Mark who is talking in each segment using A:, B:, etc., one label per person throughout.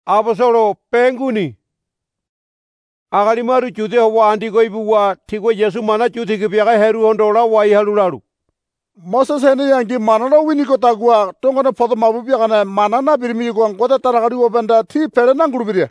A: Apostolo penguni. Agalimaru chute wa andiko ibuwa tiko Yesu mana chuti kipiaga heru hondola wa ihalularu.
B: Moses hene yangi manana winiko tagua tongona foto mabubi agana manana birmi ko ngoda taragari obanda thi pere nangulubiria.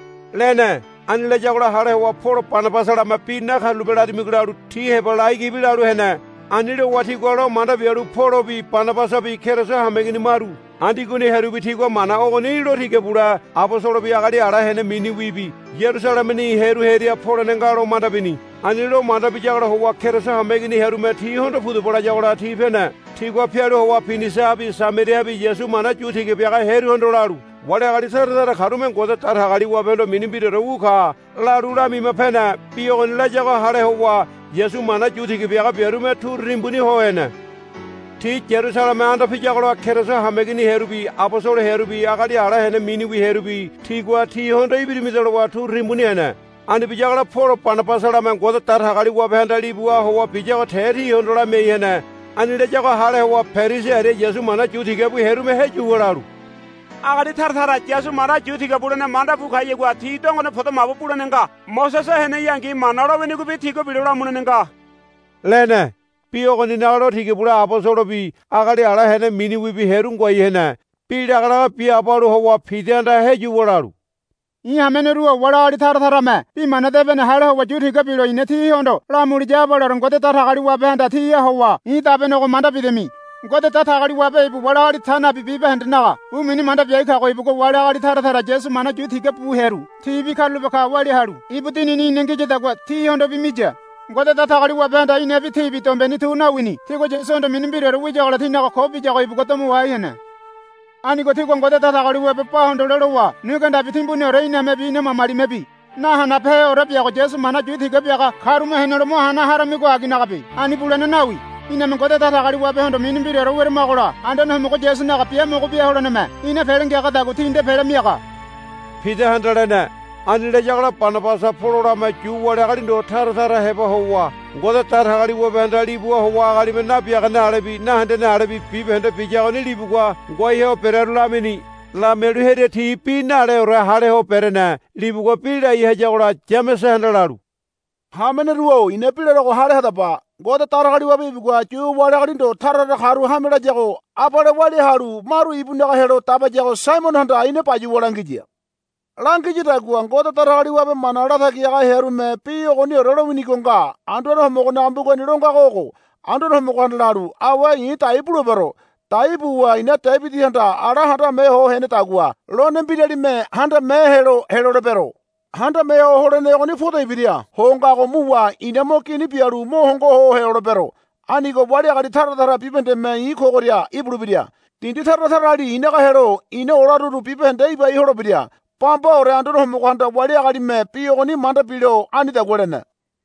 A: Lene anile jagora hare wa poro panapasara mapina khalubela dimiguraru thi hebala igibilaru hene. Anile wati goro manda biaru poro bi panapasa bi keresa hamegini maru. Antiguni heru bi thiko mana ogoni lo thike pura apostolo bi agari ara hene mini wibi. Yerusalem ni heru heria poro nengaro manda bini. Anilo manda bi jagora howa keresa hamegini heru me thi hondo fudu pora jagora thi pena. Thiko piaru howa pinisa bi Samaria bi Yesu mana chu thike piaga heru hondo laru. Wale agari sara kharumen goda tar agari wa bendo mini bi ro kha larura mi mapena pion la jago hare howa Yesu mana chu thike piaga piaru me thu rimbuni hoena. Thi Jerusalem anda pijagora keresa hamegini herubi apostolo herubi agari ara hene mini wi herubi thi gwa thi hondo ibiri mizalo wa thu rimbuni hene. Ani pijagora poro panapasara men goda tar agari wa benda libuwa howa pijago theri hondo la me hene. Ani le jago hare howa Pharisee are Yesu mana chu thike bu herume he juwararu. Agadi thara Yesu mana chu thike burane manda bu khaye gwa thi tongone photo mabu puranenga Moses hene yangi manaro beni ku bi thiko bilora munenga. Lene Piogoni nagaro thike pura apostolo bi agari ara hene mini wi bi herung goi hene. Pida agara pi aparu howa pidenda he juwararu.
C: Yameneru wara thara me pi manade ben hara wa ju thike bilo ine thi hondo ramuri jabara ngote taragari wa benda thi howa I tabeno ko manda bidemi. Ngote taragari wa be bu wara thana bi benda na u mini manda bi ka ko ibu ko wara thara Jesu mana ju thike pu heru. Thi bi khalu ba ka wali haru. Ibutini ni nenge jeda thi hondo bi mija. Ngote taragari wa benda ine bi thi bi tombe ni thu na wini. Thi ko Jesu hondo mini bi ro wi jagala thi na ko bi jago ibu ko tomu wa yene. Ani ko thi ko ngote taragari wa be pa hondo lo wa nu ganda bi timbu ne reina me bi ne mamari me bi. Na hana pe ora bi ko Jesu mana ju thike bi ka kharu me heno mo hana harami ko agina ka bi. Ani bulana nawi. Ina me ngote taragari wa be hondo mini bi ro wer ma gora. Ando no mo ko Jesu na ka pia mo ko bi hono ne me. Ina felenge ka da ko thinde fele mi ka.
A: Pide handalene anile jagora panapasa porora me chu wara gari do thara heba howa. Goda tar hagari wa benda libuwa howa gari me na pia kana arabi na hande na arabi pi benda pi jago ni libuwa goi he pererula mini. La meru hede thi pi na re ora hare ho perena libuwa pi da ihe jagora James handalaru.
B: Hameneru ine pilero ko hare hada pa. Goda taragari wa be gwa chu wara gari do thara haru hamela jago apare wali haru maru ibunda ka hero taba jago Simon handa ine pa ju warangiji. Langiji tagua ngoda taragari wa be manara thaki ga heru me pi ogoni roro wini konga ando no mo na ambu ko ni ronga ko ando no mo kan laru awa yi tai pulo baro tai buwa ina tai bi handa ara handa me ho hene tagua lo ne bideli me handa me hero de bero handa me ho hore ne ogoni foto ibiria honga ko muwa ina mo kini biaru mo hongo ho hero de bero ani ko wali ga thara pipende me yi ko goria ibru biria tindi thara ri ina ga hero ina oraru pipende iba i horo biria Pampa ore ando no mo kwanda wali agari me piogoni manda pilo ani da gorene.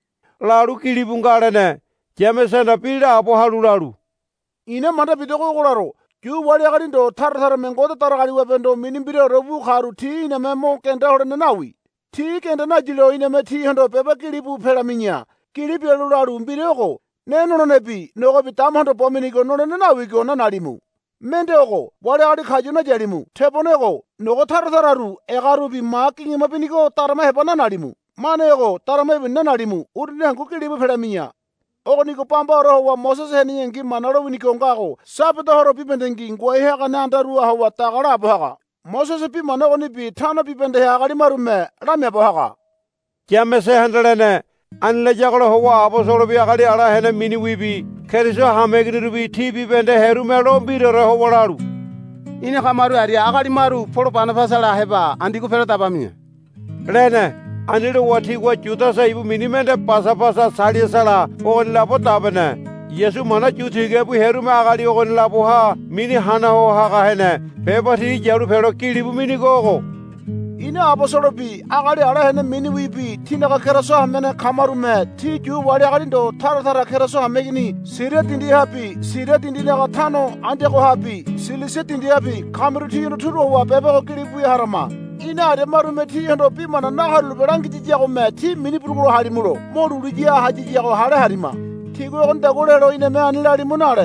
A: Laru kili bungarene. James na pila apo halularu.
B: Ine manda pito ko goraro. Ju wali agari do thara mengoda taragari webendo minimbiro robu kharu thi ine me mo kenda hore nawi. Thi kenda na jilo ine me thi hando peba kili bu phela minya. Kili pelo laru mbiro ko. Neno no nepi no ko bitam hando pomini ko no nawi ko na nalimu. Mende ko wale ari khajuna jalimu thepone ko nogo thararu egaru bi making mapini ko tarama hepana nalimu mane ko tarama binna nalimu urne hanku kilibu phedamiya ogoni ko pamba ro wa Moses heni engi manaro wini ko ngako sapta horo pipendengi ngoi he kana andaru hawa tagara baga Moses pi manaro ni bi thana pipende ha gari marume ramya baga
A: James handalene anle jagoro howa apostolo bi agari ara hene mini wibi Kerisa hamegiri bi TV bende heru melo biro ho wararu.
C: Ine kamaru ari agari maru poro panapasala heba andiku fero tabamia.
A: Lene anile wati wa juta sa ibu minimende pasa sali sala on lapo tabane. Yesu mana juti ge bu heru me agari on lapo ha mini hana ho ha ga hene. Pebati jaru fero kili bu mini gogo.
B: Ine apostolo bi agari ara hene mini wibi tina ka keraso hamene kamaru me ti ju wali agari do thara keraso hamegini sire tindi na ka thano ande ko happy silise tindi happy kamaru ti no thuro wa bebe ko kili bu harama ine ade maru me ti hando bi mana na halu berangi ti jago me ti mini puruguro halimulo modu lugia haji jago hare harima ti go on da gorero ine me anilari munare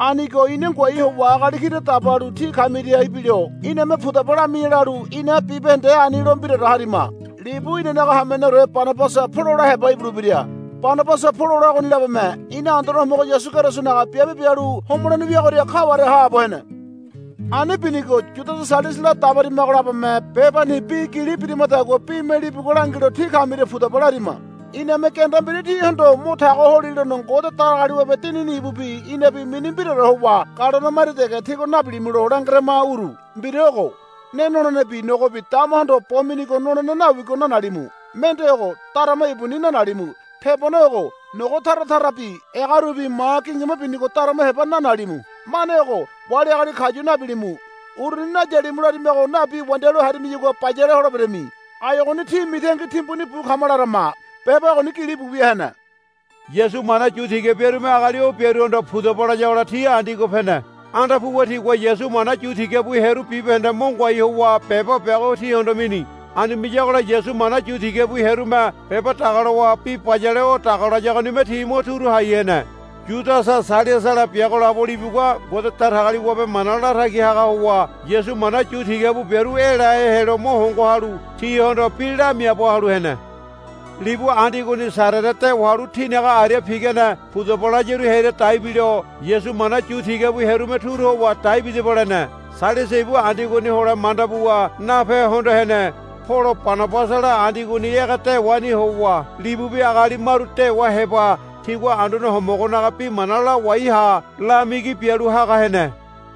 B: Aniko inengwa Yehova akalikire tabaru ti kamiria ibilio. Ineme puta para miraru ina pibende anilombire harima. Libu ine naga hamenere Barnabasa pulora heba ibrubiria. Barnabasa pulora konilabame. Ina antoro mogo Yesu Kristo naga piabe piaru homorani biagoria kaware ha bohene. Ani piniko juta salisla tabari magrabame pepa ni pi kili pirimata go pi meli bugorangiro ti kamire puta para rima. Ina mekenda biriti hando muta ko holilo nongo de taragari wa betini ni bubi ina bi minimbire rohwa karono marite ke thiko nabli miro rangrema uru birego nenono ne bi nogo bi tamando pomini ko nono na wi ko nanalimu mentego tarama ibuni nanalimu pebonego nogo tarapi egaru bi ma kingima biniko tarama heba nanalimu manego wale gari khaju nabilimu urina jeli mulari mego nabi wandelo harimi go pajere horobremi ayo ni timi tengi timpuni pu khamararama Pepa ko nikili bubiana.
A: Yesu mana chuthi ke peru me agalio peru ndo phudo pora jawla thi andi ko phena. Anda phuwati ko Yesu mana chuthi ke bu heru pi benda mongwa Yehova pepa pego thi ondo mini. Ani mijagora Yesu mana chuthi ke bu heru ma pepa tagarawa pi pajale o tagara jagani me thi mo thuru hayena. Juta sa sade sala pegora bori bugwa goda tar hagali wobe manala ragi haga wa Yesu mana chuthi ke bu peru era e hero mo hongo haru thi ondo pilda mia bo haru hena. Libu andi guni sararate waru thinaga arya phigena pudo pora jeru here tai video Yesu mana chuthi ge bu heru me thuro wa tai bide borana sade sebu andi guni hora mandabuwa na phe hondo hene phoro panapasala andi guni egate wani howa libu bi agali marute wa heba thigwa andono homogona ga pi manala waiha lamigi piaru ha ga hene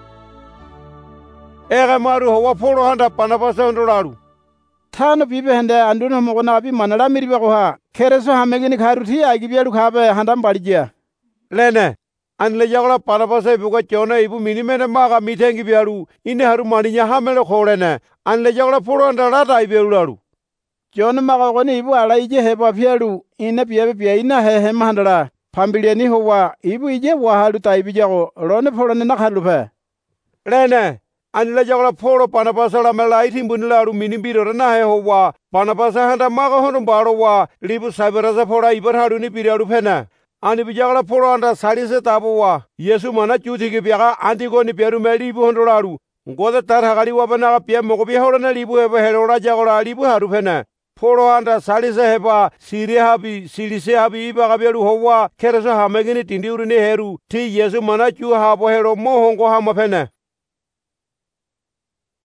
A: ega maru howa phoro handa panapasa ondolaru
C: Thano pibe hende anduno mogona bi manala miribe ko ha kereso hamegini kharuthi agibialu khabe handam balijia
A: lene anle jagla Barnabasa buga chona ibu minimene maga mithengi bialu ine haru maninya hamele khorene anle jagla phoro ndala dai bialu
C: John maga goni ibu ala ije heba phialu ine piabe pia ina he mandala phambilieni howa ibu ije wa halu tai bijago rone phoro ne nakhalupe
A: lene anile jagla phoro Barnabasa la melai thimbunilaru minimbiro na he howa Barnabasa handa maga hono baro wa libu saberaza phora ibar haru ni piraru phena ani bijagla phoro anda sari se tabo wa Yesu mana chuthi ke biaga anti go ni peru meli bu hondolaru goda tar hagali wa bana pia mogo bi horona libu ebe herora jagla libu haru phena phoro anda sari se heba siri habi silise habi ibaga beru howa kereso hamegini tindiuru ni heru ti Yesu mana chu ha bo hero mo hongo ha ma phena